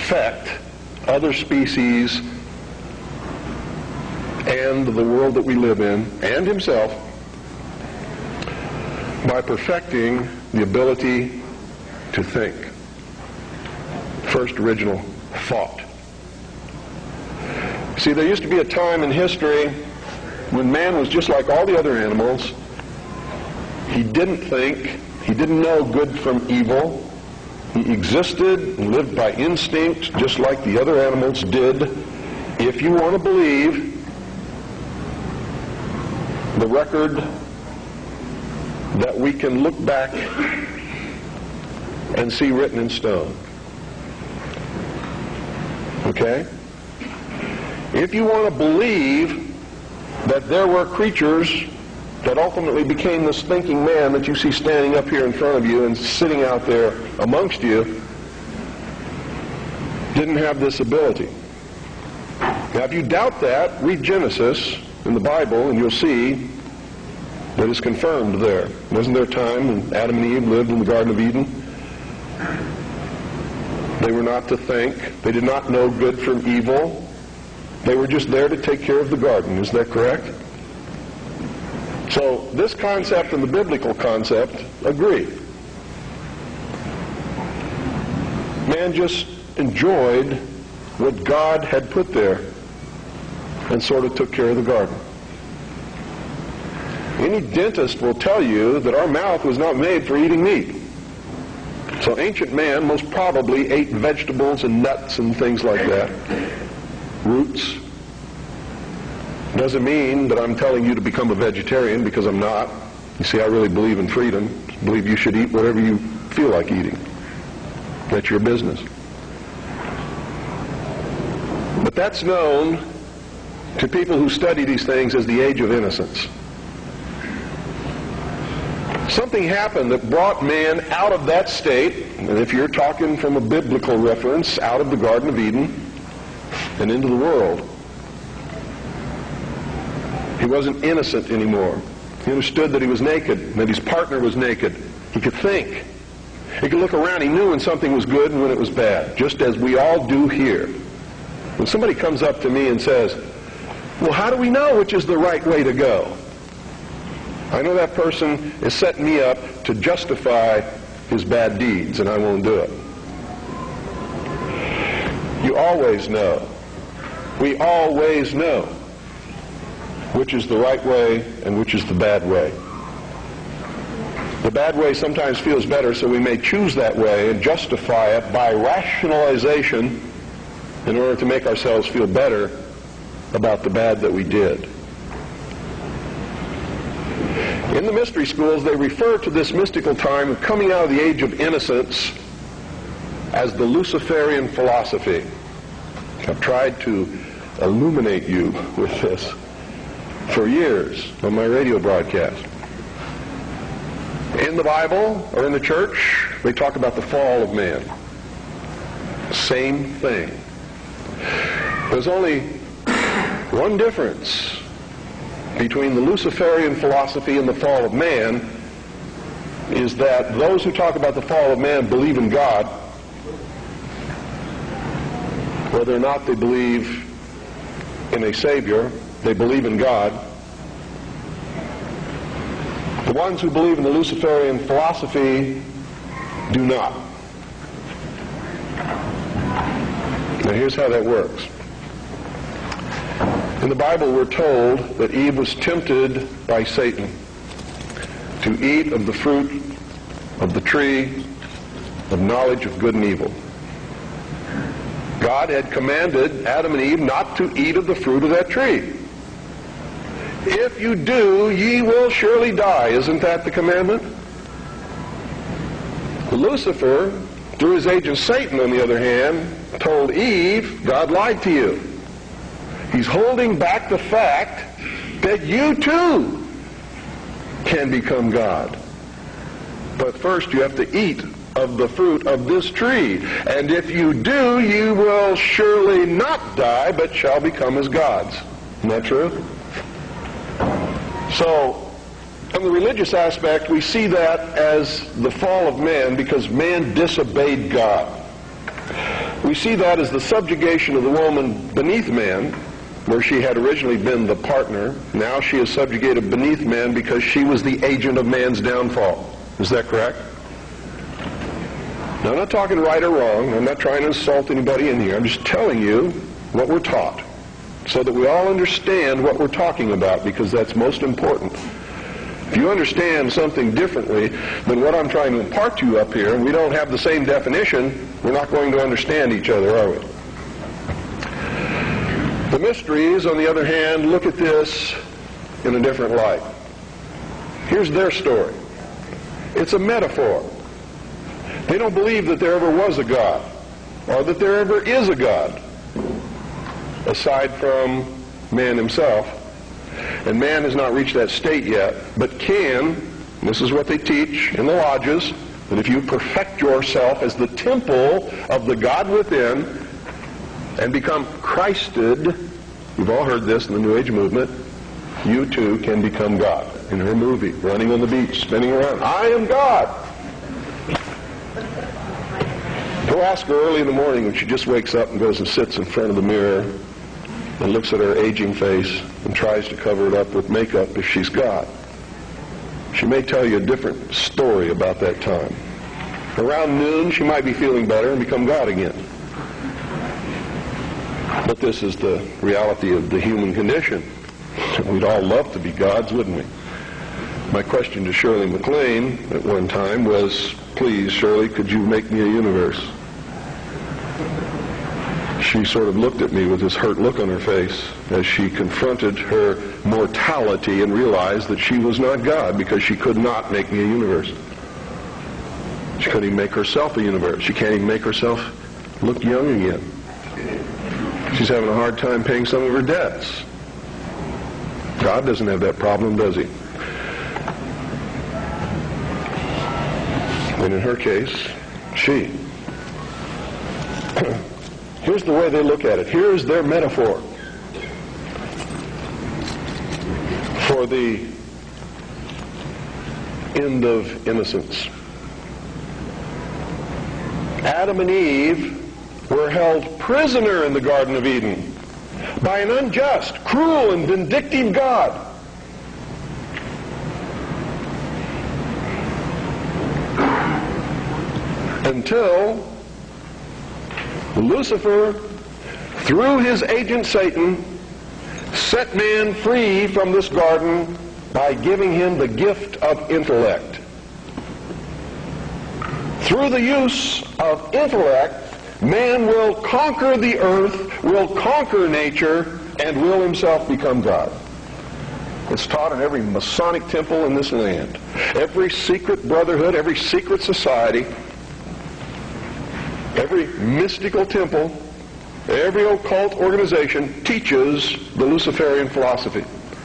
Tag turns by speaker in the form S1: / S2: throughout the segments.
S1: perfect other species and the world that we live in, and himself, by perfecting the ability to think. First original thought. See, there used to be a time in history when man was just like all the other animals. He didn't think. He didn't know good from evil. He existed and lived by instinct just like the other animals did. If you want to believe the record that we can look back and see written in stone. Okay? If you want to believe that there were creatures that ultimately became this thinking man that you see standing up here in front of you and sitting out there amongst you, didn't have this ability. Now, if you doubt that, read Genesis in the Bible and you'll see that it's confirmed there. Wasn't there a time when Adam and Eve lived in the Garden of Eden? They were not to think. They did not know good from evil. They were just there to take care of the garden. Is that correct? So this concept and the biblical concept agree. Man just enjoyed what God had put there and sort of took care of the garden. Any dentist will tell you that our mouth was not made for eating meat. So ancient man most probably ate vegetables and nuts and things like that. Roots. Doesn't mean that I'm telling you to become a vegetarian, because I'm not. You see, I really believe in freedom. I believe you should eat whatever you feel like eating. That's your business. But that's known to people who study these things as the age of innocence. Something happened that brought man out of that state, and if you're talking from a biblical reference, out of the Garden of Eden and into the world. He wasn't innocent anymore. He understood that he was naked, that his partner was naked. He could think. He could look around. He knew when something was good and when it was bad, just as we all do here. When somebody comes up to me and says, well, how do we know which is the right way to go? I know that person is setting me up to justify his bad deeds, and I won't do it. You always know. We always know which is the right way and which is the bad way. The bad way sometimes feels better, so we may choose that way and justify it by rationalization in order to make ourselves feel better about the bad that we did. In the mystery schools, they refer to this mystical time of coming out of the age of innocence as the Luciferian philosophy. I've tried to illuminate you with this for years on my radio broadcast. In the Bible or in the church, they talk about the fall of man. Same thing. There's only one difference between the Luciferian philosophy and the fall of man, is that those who talk about the fall of man believe in God, whether or not they believe in a Savior. They believe in God. The ones who believe in the Luciferian philosophy do not. Now here's how that works. In the Bible, we're told that Eve was tempted by Satan to eat of the fruit of the tree of knowledge of good and evil. God had commanded Adam and Eve not to eat of the fruit of that tree. If you do, ye will surely die. Isn't that the commandment? Lucifer, through his agent Satan, on the other hand, told Eve, God lied to you. He's holding back the fact that you too can become God. But first you have to eat of the fruit of this tree. And if you do, you will surely not die, but shall become as gods. Isn't that true? So, from the religious aspect, we see that as the fall of man because man disobeyed God. We see that as the subjugation of the woman beneath man, where she had originally been the partner. Now she is subjugated beneath man because she was the agent of man's downfall. Is that correct? Now, I'm not talking right or wrong. I'm not trying to insult anybody in here. I'm just telling you what we're taught so that we all understand what we're talking about, because that's most important. If you understand something differently than what I'm trying to impart to you up here, and we don't have the same definition, we're not going to understand each other, are we? The mysteries, on the other hand, look at this in a different light. Here's their story. It's a metaphor. They don't believe that there ever was a God, or that there ever is a God, aside from man himself. And man has not reached that state yet, but can, and this is what they teach in the lodges, that if you perfect yourself as the temple of the God within and become Christed, you've all heard this in the New Age movement, you too can become God. In her movie, Running on the Beach, spinning around, I am God. Go ask her early in the morning when she just wakes up and goes and sits in front of the mirror and looks at her aging face and tries to cover it up with makeup if she's God. She may tell you a different story about that time. Around noon, she might be feeling better and become God again. But this is the reality of the human condition. We'd all love to be gods, wouldn't we? My question to Shirley MacLaine at one time was, please, Shirley, could you make me a universe? She sort of looked at me with this hurt look on her face as she confronted her mortality and realized that she was not God because she could not make me a universe. She couldn't even make herself a universe. She can't even make herself look young again. She's having a hard time paying some of her debts. God doesn't have that problem, does he? And in her case, she. Here's the way they look at it. Here's their metaphor for the end of innocence. Adam and Eve were held prisoner in the Garden of Eden by an unjust, cruel, and vindictive God. Until Lucifer, through his agent Satan, set man free from this garden by giving him the gift of intellect. Through the use of intellect, man will conquer the earth, will conquer nature, and will himself become God. It's taught in every Masonic temple in this land. Every secret brotherhood, every secret society, every mystical temple, every occult organization teaches the Luciferian philosophy.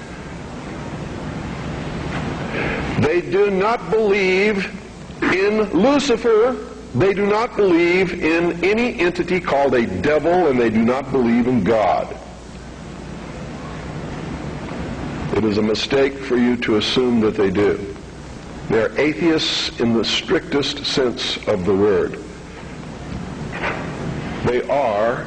S1: They do not believe in Lucifer. They do not believe in any entity called a devil, and they do not believe in God. It is a mistake for you to assume that they do. They are atheists in the strictest sense of the word. They are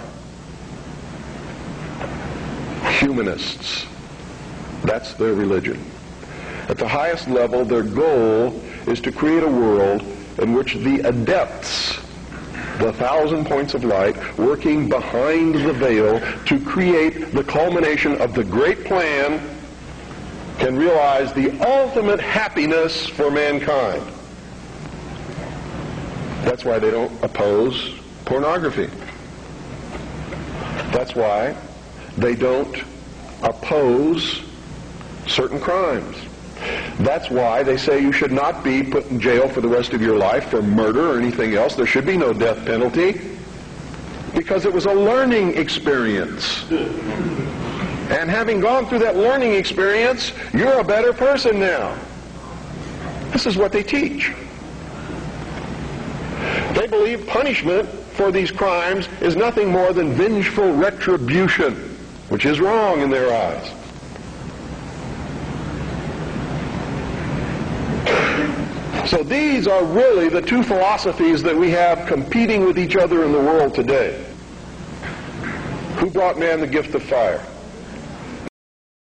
S1: humanists. That's their religion. At the highest level, their goal is to create a world in which the adepts, the 1,000 points of light, working behind the veil to create the culmination of the great plan, can realize the ultimate happiness for mankind. That's why they don't oppose pornography. That's why they don't oppose certain crimes. That's why they say you should not be put in jail for the rest of your life for murder or anything else. There should be no death penalty, because it was a learning experience. And having gone through that learning experience, you're a better person now. This is what they teach. They believe punishment for these crimes is nothing more than vengeful retribution, which is wrong in their eyes. So these are really the two philosophies that we have competing with each other in the world today. Who brought man the gift of fire?